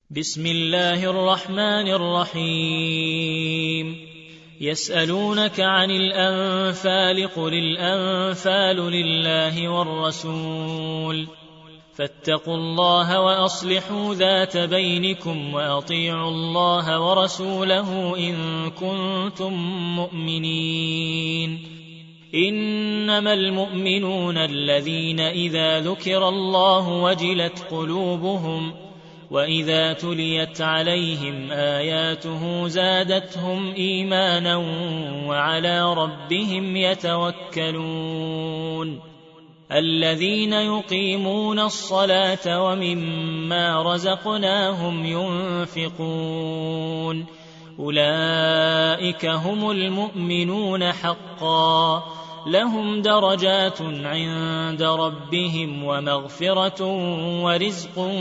بسم الله الرحمن الرحيم يسألونك عن الأنفال قل الأنفال لله والرسول فاتقوا الله وأصلحوا ذات بينكم وأطيعوا الله ورسوله إن كنتم مؤمنين إنما المؤمنون الذين إذا ذكر الله وجلت قلوبهم وإذا تليت عليهم آياته زادتهم إيمانا وعلى ربهم يتوكلون الذين يقيمون الصلاة ومما رزقناهم ينفقون أولئك هم المؤمنون حقا لهم درجات عند ربهم ومغفرة ورزق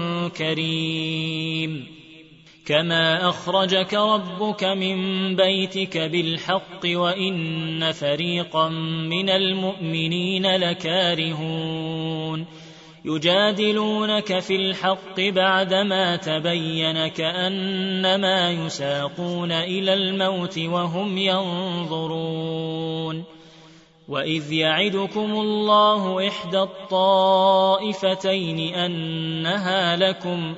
كريم كما أخرجك ربك من بيتك بالحق وإن فريقا من المؤمنين لكارهون يجادلونك في الحق بعدما تبين كأنما يساقون إلى الموت وهم ينظرون وإذ يعدكم الله إحدى الطائفتين أنها لكم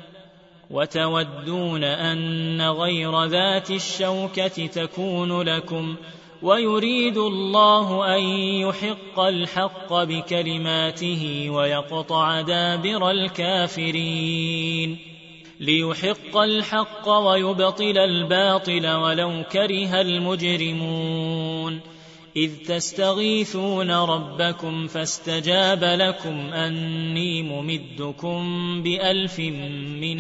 وتودون أن غير ذات الشوكة تكون لكم ويريد الله أن يحق الحق بكلماته ويقطع دابر الكافرين ليحق الحق ويبطل الباطل ولو كره المجرمون إذ تستغيثون ربكم فاستجاب لكم أني ممدكم ب1000 من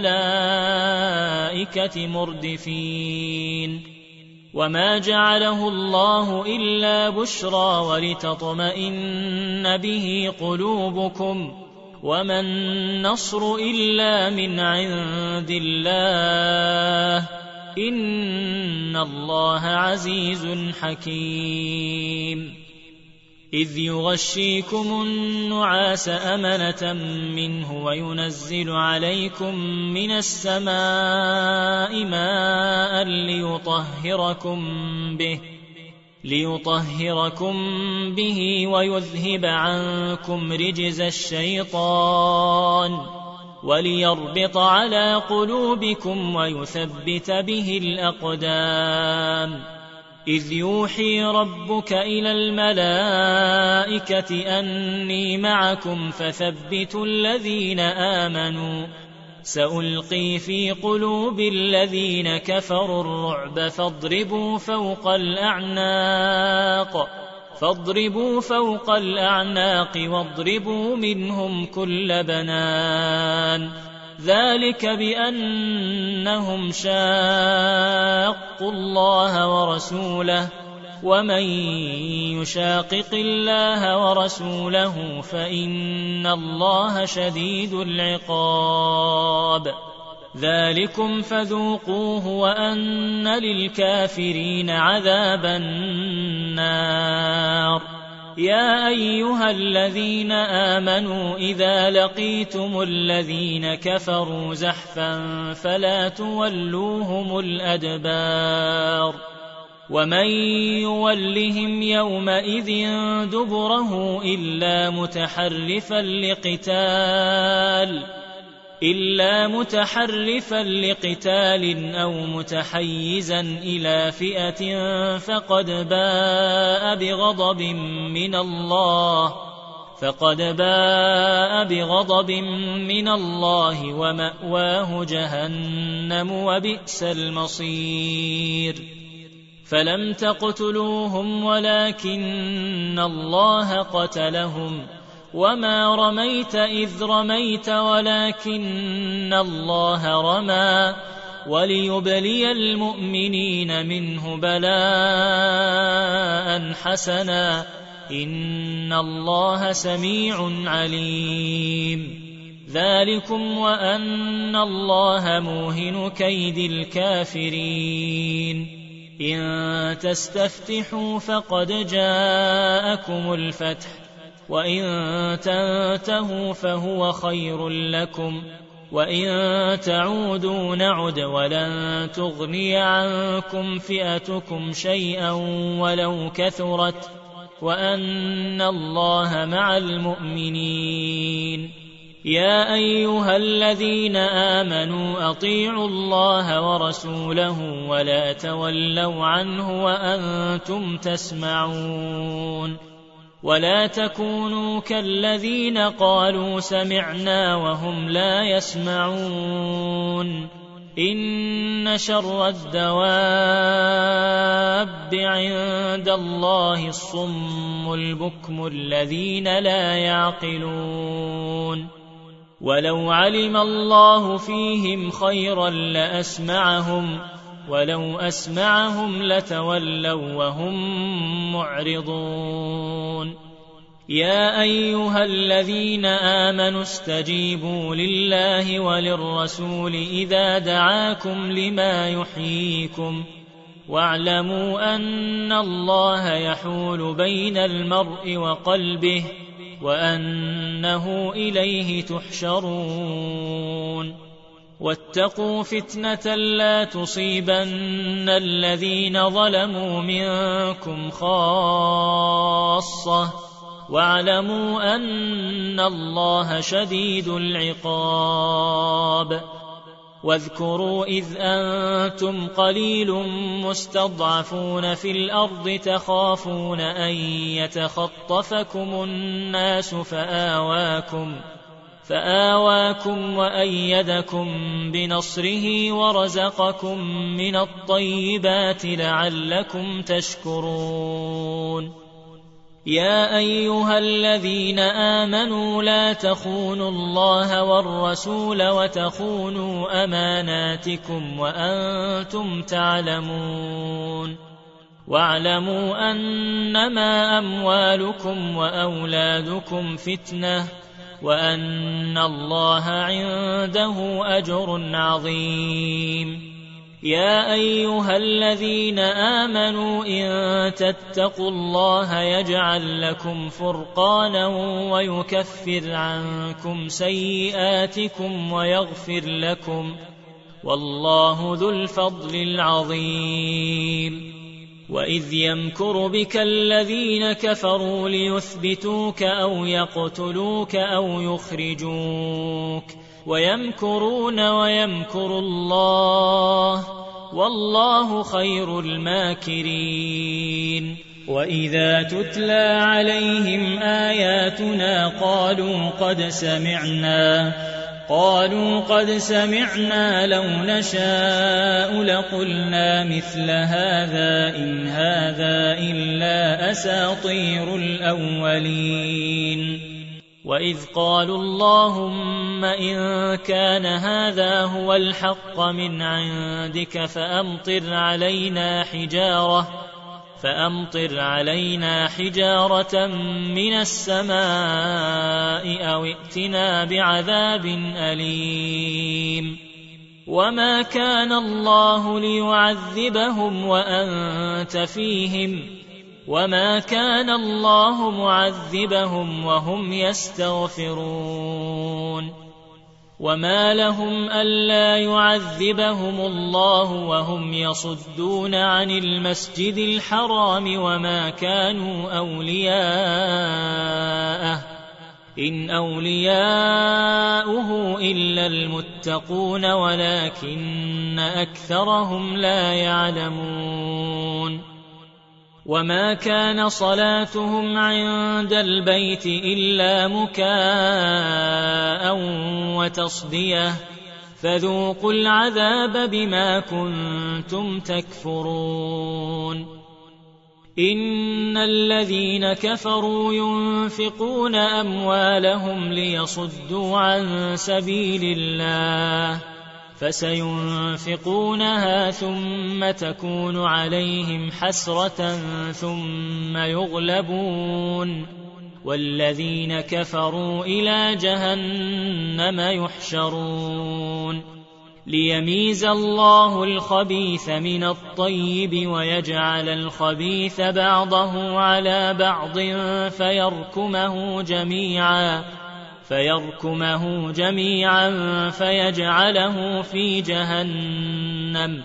الملائكة مردفين وما جعله الله إلا بشرى ولتطمئن به قلوبكم وما النصر إلا من عند الله إن الله عزيز حكيم إذ يغشيكم النعاس أمنة منه وينزل عليكم من السماء ماء ليطهركم به ويذهب عنكم رجز الشيطان وليربط على قلوبكم ويثبت به الأقدام إذ يوحي ربك إلى الملائكة أني معكم فثبتوا الذين آمنوا سألقي في قلوب الذين كفروا الرعب فاضربوا فوق الأعناق واضربوا منهم كل بنان ذلك بأنهم شاقوا الله ورسوله ومن يشاقق الله ورسوله فإن الله شديد العقاب ذلكم فذوقوه وأن للكافرين عذاب النار يا أيها الذين آمنوا إذا لقيتم الذين كفروا زحفا فلا تولوهم الأدبار ومن يولهم يومئذ دبره إلا متحرفا لقتال أو متحيزا إلى فئة فقد باء بغضب من الله ومأواه جهنم وبئس المصير فلم تقتلوهم ولكن الله قتلهم وما رميت إذ رميت ولكن الله رمى وليبلي المؤمنين منه بلاء حسنا إن الله سميع عليم ذلكم وأن الله موهن كيد الكافرين إن تستفتحوا فقد جاءكم الفتح وإن تنتهوا فهو خير لكم وإن تعودوا نعد ولن تغني عنكم فئتكم شيئا ولو كثرت وأن الله مع المؤمنين. يا أيها الذين آمنوا أطيعوا الله ورسوله ولا تولوا عنه وأنتم تسمعون. ولا تكونوا كالذين قالوا سمعنا وهم لا يسمعون. إن شر الدواب عند الله الصم البكم الذين لا يعقلون. ولو علم الله فيهم خيرا لأسمعهم ولو أسمعهم لتولوا وهم معرضون. يا أيها الذين آمنوا استجيبوا لله وللرسول إذا دعاكم لما يحييكم واعلموا أن الله يحول بين المرء وقلبه وأنه إليه تحشرون. واتقوا فتنة لا تصيبن الذين ظلموا منكم خاصة واعلموا أن الله شديد العقاب. واذكروا إذ أنتم قليل مستضعفون في الأرض تخافون أن يتخطفكم الناس فآواكم وأيدكم بنصره ورزقكم من الطيبات لعلكم تشكرون. يا أيها الذين آمنوا لا تخونوا الله والرسول وتخونوا أماناتكم وأنتم تعلمون. واعلموا أنما أموالكم وأولادكم فتنة وأن الله عنده أجر عظيم. يا أيها الذين آمنوا إن تتقوا الله يجعل لكم فرقانا ويكفر عنكم سيئاتكم ويغفر لكم والله ذو الفضل العظيم. وإذ يمكر بك الذين كفروا ليثبتوك أو يقتلوك أو يخرجوك ويمكرون ويمكر الله والله خير الماكرين. وإذا تتلى عليهم آياتنا قالوا قد سمعنا لو نشاء لقلنا مثل هذا إن هذا إلا أساطير الأولين. وإذ قالوا اللهم إن كان هذا هو الحق من عندك فأمطر علينا حجارة من السماء أو ائتنا بعذاب أليم. وما كان الله ليعذبهم وأنت فيهم وما كان الله معذبهم وهم يستغفرون. وما لهم ألا يعذبهم الله وهم يصدون عن المسجد الحرام وما كانوا أولياءه إن أولياؤه إلا المتقون ولكن أكثرهم لا يعلمون. وما كان صلاتهم عند البيت إلا مكاء وتصدية فذوقوا العذاب بما كنتم تكفرون. إن الذين كفروا ينفقون أموالهم ليصدوا عن سبيل الله فسينفقونها ثم تكون عليهم حسرة ثم يغلبون والذين كفروا إلى جهنم يحشرون. ليميز الله الخبيث من الطيب ويجعل الخبيث بعضه على بعض فيركمه جميعا فيجعله في جهنم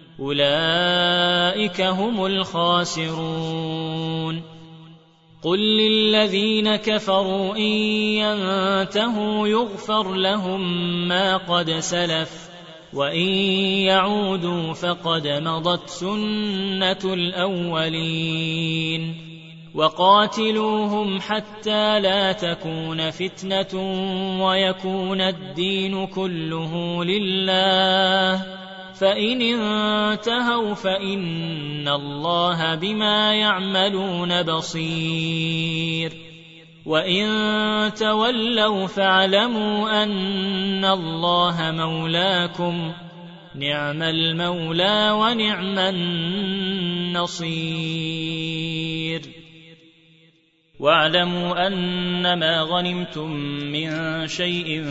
أولئك هم الخاسرون قل للذين كفروا إن ينتهوا يغفر لهم ما قد سلف وإن يعودوا فقد مضت سنة الأولين وقاتلوهم حتى لا تكون فتنة ويكون الدين كله لله فإن انتهوا فإن الله بما يعملون بصير وإن تولوا فاعلموا أن الله مولاكم نعم المولى ونعم النصير واعلموا أنما غنمتم من شيء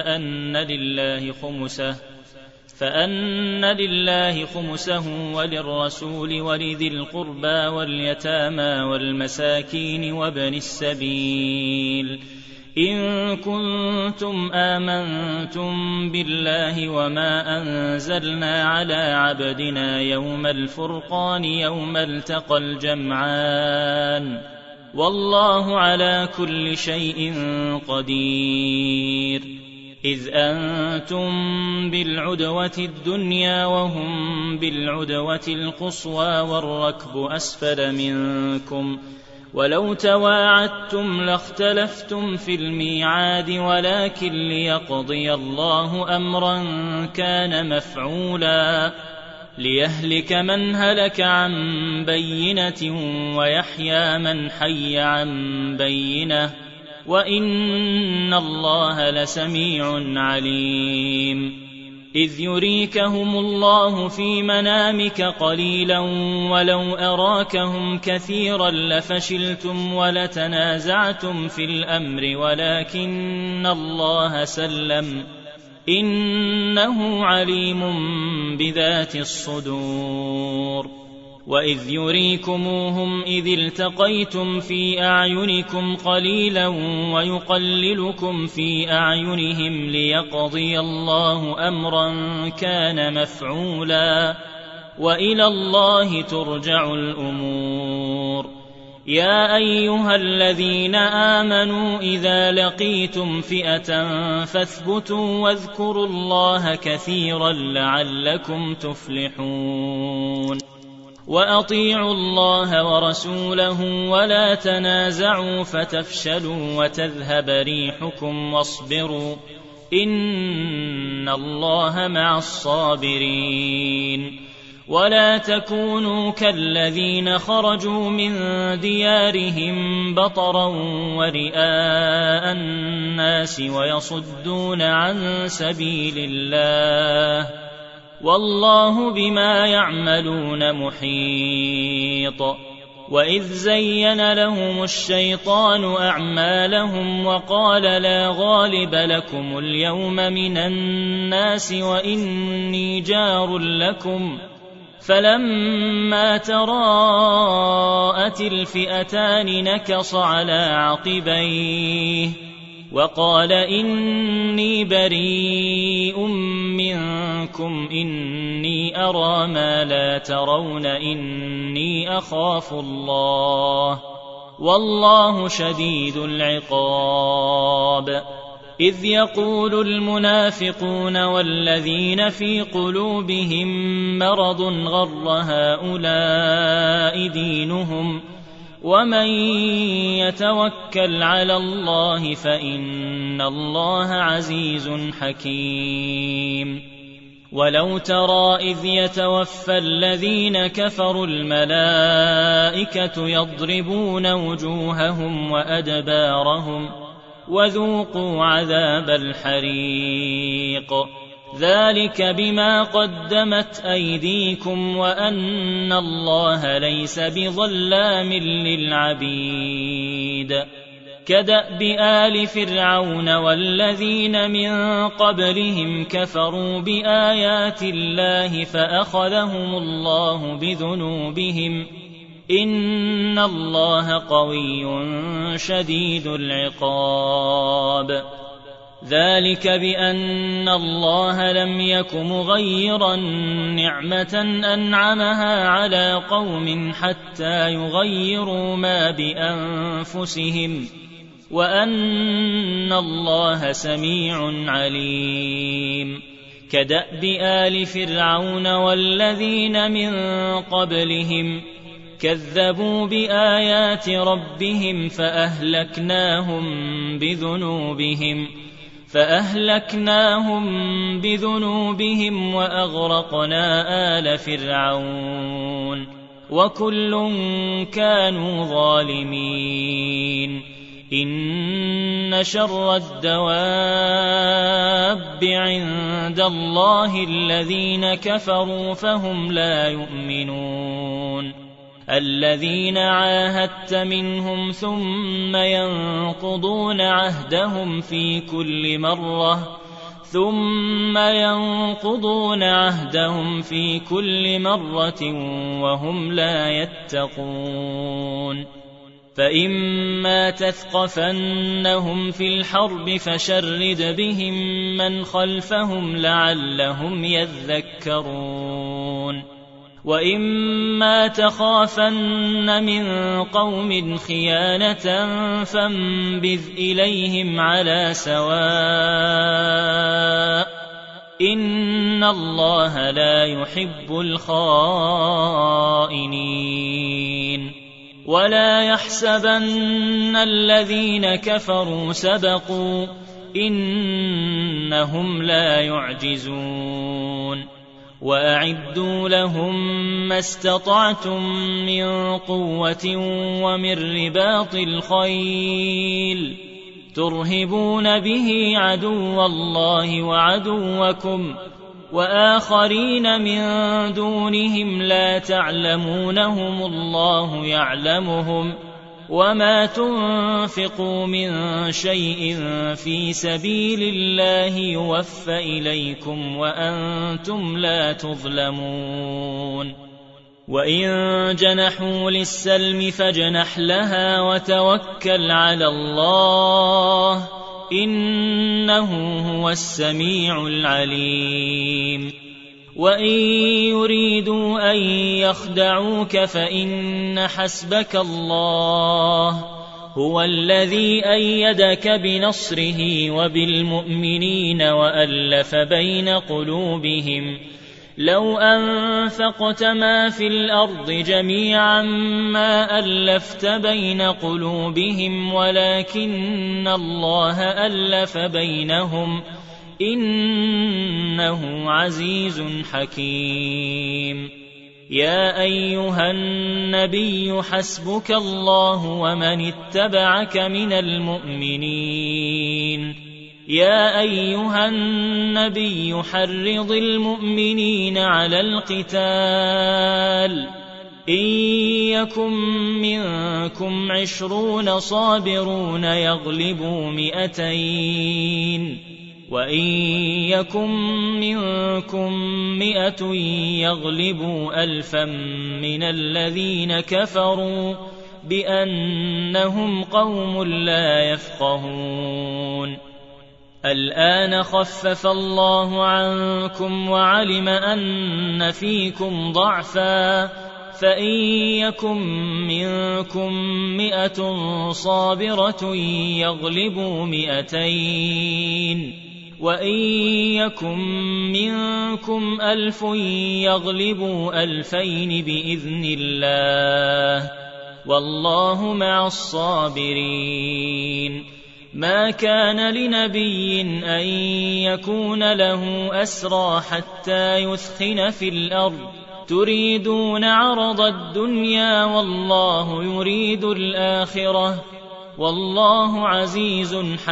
فأن لله خمسه وللرسول ولذي القربى واليتامى والمساكين وابن السبيل إن كنتم آمنتم بالله وما أنزلنا على عبدنا يوم الفرقان يوم التقى الجمعان والله على كل شيء قدير إذ أنتم بالعدوة الدنيا وهم بالعدوة القصوى والركب أسفل منكم ولو تواعدتم لاختلفتم في الميعاد ولكن ليقضي الله أمرا كان مفعولا ليهلك من هلك عن بينة ويحيى من حي عن بينة وإن الله لسميع عليم إذ يريكهم الله في منامك قليلا ولو أراكهم كثيرا لفشلتم ولتنازعتم في الأمر ولكن الله سلم إنه عليم بذات الصدور وإذ يريكموهم إذ التقيتم في أعينكم قليلا ويقللكم في أعينهم ليقضي الله أمرا كان مفعولا وإلى الله ترجع الأمور يا أيها الذين آمنوا إذا لقيتم فئة فاثبتوا واذكروا الله كثيرا لعلكم تفلحون وأطيعوا الله ورسوله ولا تنازعوا فتفشلوا وتذهب ريحكم واصبروا إن الله مع الصابرين ولا تكونوا كالذين خرجوا من ديارهم بطرا ورئاء الناس ويصدون عن سبيل الله والله بما يعملون محيط وإذ زين لهم الشيطان أعمالهم وقال لا غالب لكم اليوم من الناس وإني جار لكم فلما تراءت الفئتان نكص على عقبيه وقال إني بريء منكم إني أرى ما لا ترون إني أخاف الله والله شديد العقاب إذ يقول المنافقون والذين في قلوبهم مرض غر هؤلاء دينهم ومن يتوكل على الله فإن الله عزيز حكيم ولو ترى إذ يتوفى الذين كفروا الملائكة يضربون وجوههم وأدبارهم وذوقوا عذاب الحريق ذلك بما قدمت أيديكم وأن الله ليس بظلام للعبيد كدأب آل فرعون والذين من قبلهم كفروا بآيات الله فأخذهم الله بذنوبهم إن الله قوي شديد العقاب ذلك بأن الله لم يك مغيرا نعمة أنعمها على قوم حتى يغيروا ما بأنفسهم وأن الله سميع عليم كدأب آل فرعون والذين من قبلهم كذبوا بآيات ربهم فأهلكناهم بذنوبهم وأغرقنا آل فرعون وكل كانوا ظالمين إن شر الدواب عند الله الذين كفروا فهم لا يؤمنون الذين عاهدت منهم ثم ينقضون عهدهم في كل مرة وهم لا يتقون فإما تثقفنهم في الحرب فشرد بهم من خلفهم لعلهم يذكرون وإما تخافن من قوم خيانة فانبذ إليهم على سواء إن الله لا يحب الخائنين ولا يحسبن الذين كفروا سبقوا إنهم لا يعجزون وأعدوا لهم ما استطعتم من قوة ومن رباط الخيل ترهبون به عدو الله وعدوكم وآخرين من دونهم لا تعلمونهم الله يعلمهم وما تنفقوا من شيء في سبيل الله يوفى إليكم وأنتم لا تظلمون وإن جنحوا للسلم فاجنح لها وتوكل على الله إنه هو السميع العليم وإن يريدوا أن يخدعوك فإن حسبك الله هو الذي أيدك بنصره وبالمؤمنين وألف بين قلوبهم لو أنفقت ما في الأرض جميعا ما ألفت بين قلوبهم ولكن الله ألف بينهم إنه عزيز حكيم يا أيها النبي حسبك الله ومن اتبعك من المؤمنين يا أيها النبي حرض المؤمنين على القتال إن يكن منكم 20 صابرون يغلبوا 200 وإن يكن منكم 100 يغلبوا 1000 من الذين كفروا بأنهم قوم لا يفقهون الآن خفف الله عنكم وعلم أن فيكم ضعفا فإن يكن منكم 100 صابرة يغلبوا 200 وإن يكن منكم 1000 يغلبوا 2000 بإذن الله والله مع الصابرين ما كان لنبي أن يكون له أسرى حتى يثخن في الأرض تريدون عرض الدنيا والله يريد الآخرة والله عزيز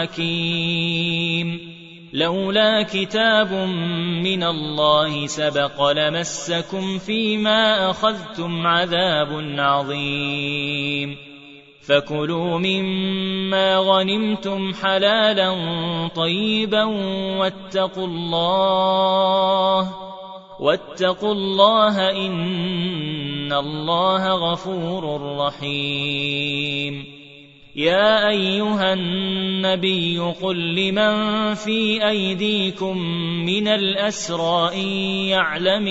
حكيم لولا كتاب من الله سبق لمسكم فيما أخذتم عذاب عظيم فكلوا مما غنمتم حلالا طيبا واتقوا الله إن الله غفور رحيم يا أيها النبي قل لمن في أيديكم من الأسرى إن يعلم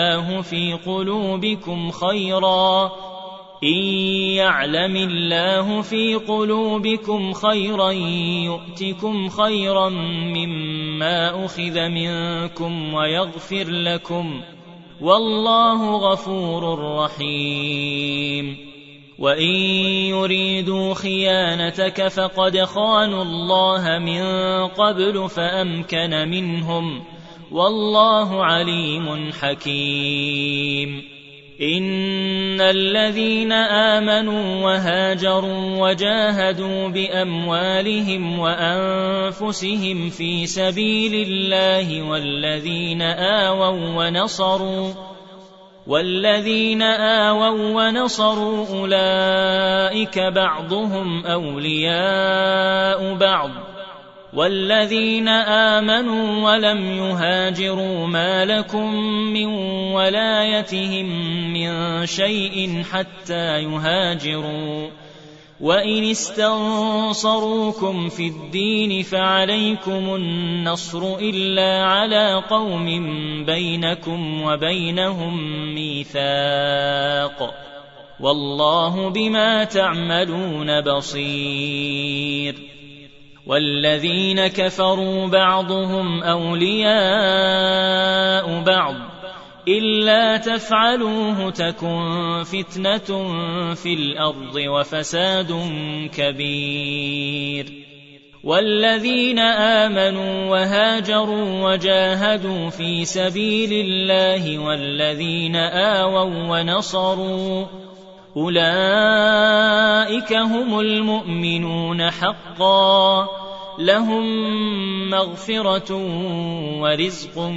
الله في قلوبكم خيرا يؤتكم خيرا مما أخذ منكم ويغفر لكم والله غفور رحيم وإن يريدوا خيانتك فقد خانوا الله من قبل فأمكن منهم والله عليم حكيم إن الذين آمنوا وهاجروا وجاهدوا بأموالهم وأنفسهم في سبيل الله والذين آووا ونصروا أولئك بعضهم أولياء بعض والذين آمنوا ولم يهاجروا ما لكم من ولايتهم من شيء حتى يهاجروا وإن استنصروكم في الدين فعليكم النصر إلا على قوم بينكم وبينهم ميثاق والله بما تعملون بصير والذين كفروا بعضهم أولياء بعض إلا تفعلوه تكن فتنة في الأرض وفساد كبير والذين آمنوا وهاجروا وجاهدوا في سبيل الله والذين آووا ونصروا أولئك هم المؤمنون حقا لهم مغفرة ورزق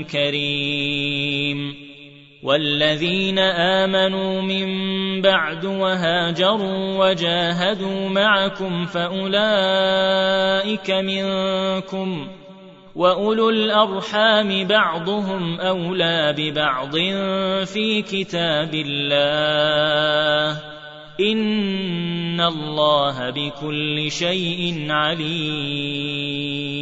كريم والذين آمنوا من بعد وهاجروا وجاهدوا معكم فأولئك منكم وأولو الأرحام بعضهم أولى ببعض في كتاب الله إن الله بكل شيء عليم